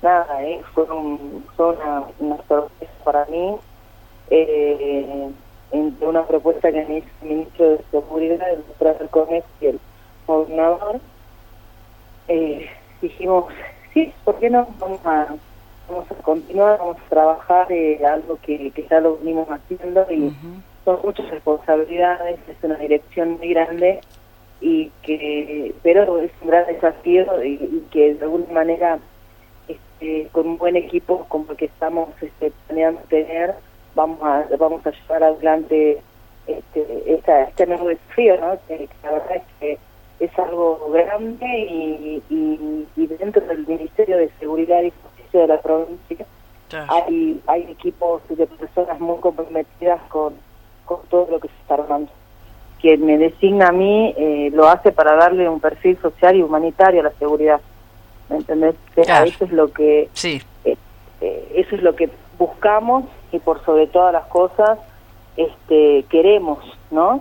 nada, fue una sorpresa para mí, entre una propuesta que me hizo el ministro de Seguridad, el doctor Alcones y el gobernador. Dijimos, sí, ¿por qué no? Vamos a continuar, vamos a trabajar algo que ya lo venimos haciendo y son muchas responsabilidades, es una dirección muy grande pero es un gran desafío y que de alguna manera con un buen equipo como el que estamos planeando tener, vamos a llevar adelante este nuevo desafío, ¿no? Que la verdad es que es algo grande y dentro del Ministerio de Seguridad y Justicia de la provincia hay equipos de personas muy comprometidas con todo lo que se está armando. Quien me designa a mí lo hace para darle un perfil social y humanitario a la seguridad, ¿me entendés? Claro. Eso es lo que eso es lo que buscamos y por sobre todas las cosas queremos, ¿no?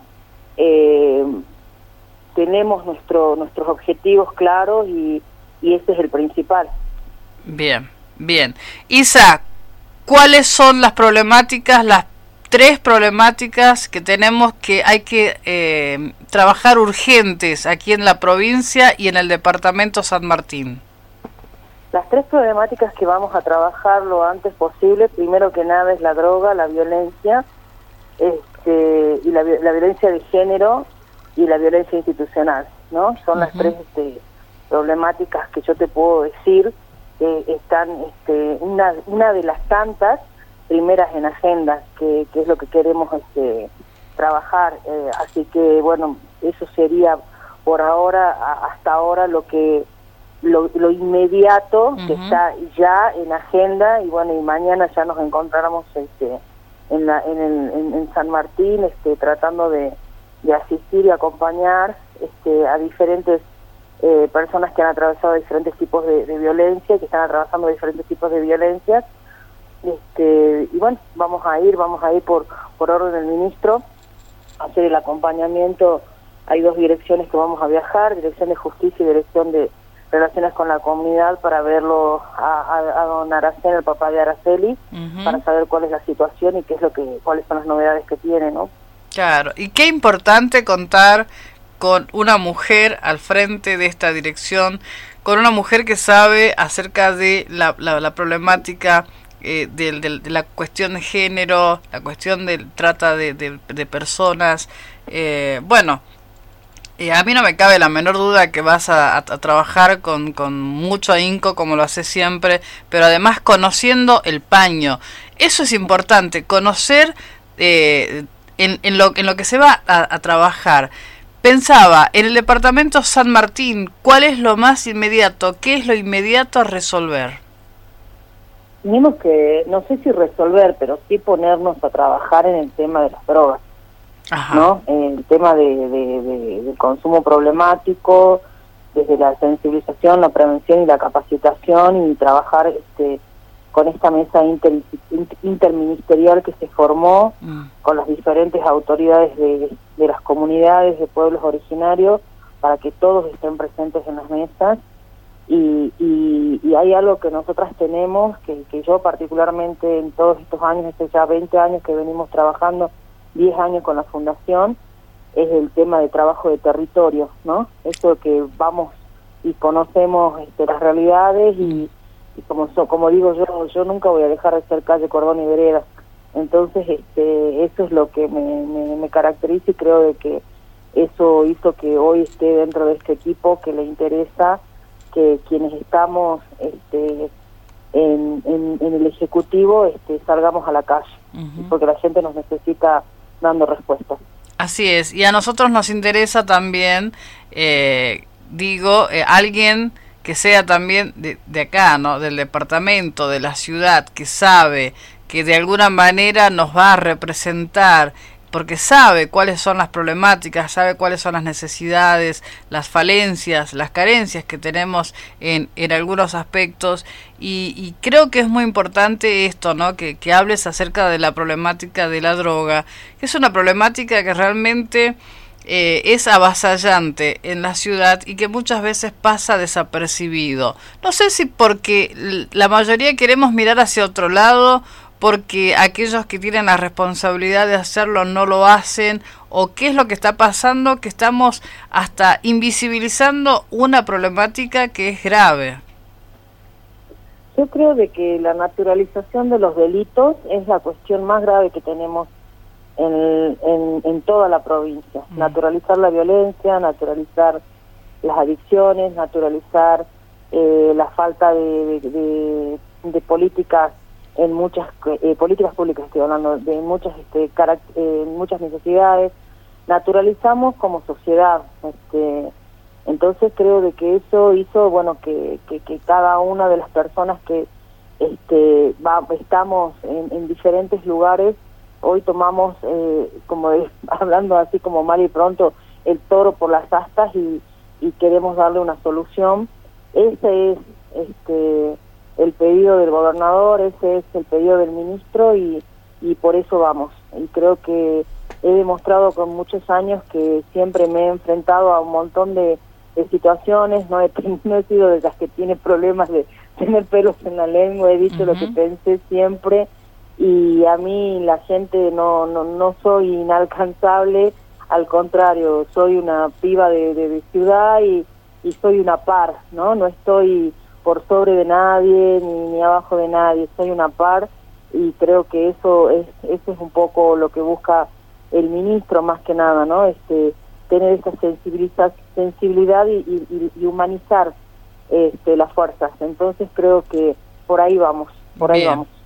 Tenemos nuestros objetivos claros y ese es el principal. Bien. Isa, ¿cuáles son las problemáticas, las 3 problemáticas que tenemos que hay que trabajar urgentes aquí en la provincia y en el departamento San Martín? Las 3 problemáticas que vamos a trabajar lo antes posible, primero que nada es la droga, la violencia, y la violencia de género y la violencia institucional, ¿no? Son las 3 problemáticas que yo te puedo decir que están una de las tantas primeras en agenda, que es lo que queremos trabajar, así que bueno, eso sería por ahora, hasta ahora lo inmediato que está ya en agenda, y bueno, y mañana ya nos encontramos en San Martín tratando de asistir y acompañar a diferentes personas que han atravesado diferentes tipos de violencia, que están atravesando diferentes tipos de violencias, y bueno, vamos a ir por orden del ministro a hacer el acompañamiento. Hay 2 direcciones que vamos a viajar, Dirección de Justicia y Dirección de Relaciones con la Comunidad, para verlo a don Araceli, el papá de Araceli, para saber cuál es la situación y cuáles son las novedades que tiene, ¿no? Claro, y qué importante contar con una mujer al frente de esta dirección, con una mujer que sabe acerca de la problemática de la cuestión de género, la cuestión del trata de personas. A mí no me cabe la menor duda que vas a trabajar con mucho ahínco, como lo haces siempre, pero además conociendo el paño. Eso es importante, conocer en lo que se va a trabajar. Pensaba, en el departamento San Martín, ¿cuál es lo más inmediato? ¿Qué es lo inmediato a resolver? Tenemos que, no sé si resolver, pero sí ponernos a trabajar en el tema de las drogas. ¿No? El tema del consumo problemático, desde la sensibilización, la prevención y la capacitación, y trabajar con esta mesa interministerial que se formó con las diferentes autoridades de las comunidades, de pueblos originarios, para que todos estén presentes en las mesas. Y hay algo que nosotras tenemos, que yo particularmente en todos estos años, ya 20 años que venimos trabajando, 10 años con la fundación, es el tema de trabajo de territorio, ¿no? Eso que vamos y conocemos las realidades y como digo yo nunca voy a dejar de ser calle, cordón y vereda. Entonces eso es lo que me caracteriza, y creo de que eso hizo que hoy esté dentro de este equipo que le interesa que quienes estamos en el Ejecutivo salgamos a la calle, porque la gente nos necesita dando respuestas. Así es, y a nosotros nos interesa también, alguien que sea también de acá, ¿no? Del departamento, de la ciudad, que sabe que de alguna manera nos va a representar, porque sabe cuáles son las problemáticas, sabe cuáles son las necesidades, las falencias, las carencias que tenemos en algunos aspectos, y creo que es muy importante esto, ¿no? Que hables acerca de la problemática de la droga, que es una problemática que realmente es avasallante en la ciudad y que muchas veces pasa desapercibido. No sé si porque la mayoría queremos mirar hacia otro lado, porque aquellos que tienen la responsabilidad de hacerlo no lo hacen, o qué es lo que está pasando, que estamos hasta invisibilizando una problemática que es grave. Yo creo de que la naturalización de los delitos es la cuestión más grave que tenemos en toda la provincia. Naturalizar la violencia, naturalizar las adicciones, naturalizar la falta de políticas en muchas políticas públicas, estoy hablando de muchas muchas necesidades. Naturalizamos como sociedad, entonces creo de que eso hizo, bueno, que cada una de las personas que estamos en diferentes lugares, hoy tomamos, hablando así como mal y pronto, el toro por las astas y queremos darle una solución. Ese es el pedido del gobernador, ese es el pedido del ministro y por eso vamos. Y creo que he demostrado con muchos años que siempre me he enfrentado a un montón de situaciones, no he sido de las que tiene problemas de tener pelos en la lengua, he dicho lo que pensé siempre, y a mí la gente no soy inalcanzable, al contrario, soy una piba de ciudad y soy una par, no estoy por sobre de nadie ni abajo de nadie, soy una par, y creo que eso es un poco lo que busca el ministro más que nada, ¿no? Tener esa sensibilidad y humanizar las fuerzas. Entonces creo que por ahí vamos, Bien.